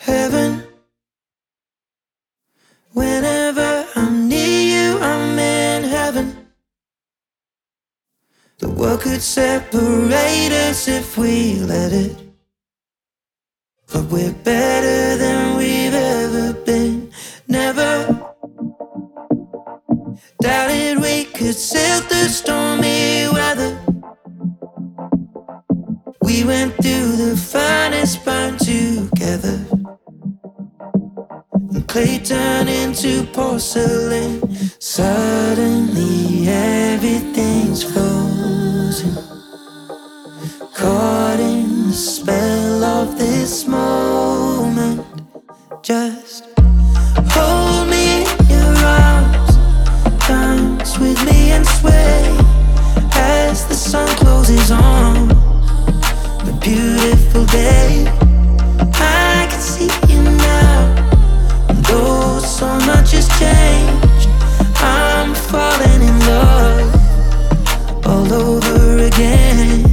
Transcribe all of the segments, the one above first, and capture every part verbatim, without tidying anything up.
Heaven. Whenever I'm near you, I'm in heaven. The world could separate us if we let it, but we're better than we've ever been. Never doubted we could sail through stormy weather. We went through the finest burn together, and clay turned into porcelain. Suddenly everything's frozen, caught in the spell of this moment. Just hold me in your arms, dance with me and sway as the sun closes on a beautiful day. I can see you now, and though so much has changed, I'm falling in love all over again.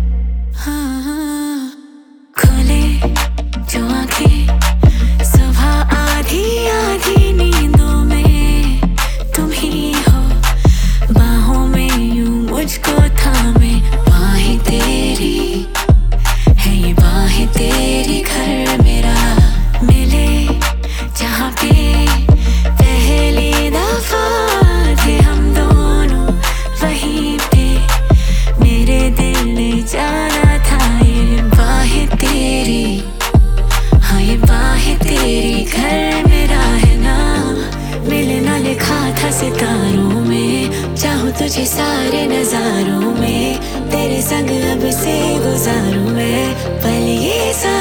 खुले जो आँखें सुबह आधी आधी नींदों में तुम ही हो, बाहों में यूं मुझको थामे। बाहें तेरी है ये बाहें तेरी, घर मेरा मिले जहाँ पे पहली दफा थे हम दोनों, वहीं पे मेरे दिल ने जाना था। ये बाहें तेरी, हाँ ये बाहें तेरी, घर मेरा है ना। मिलना लिखा था सितारों में, चाहूँ तुझे सारे नजारों में, तेरे संग अब से गुजारूं मैं पल ये सारे।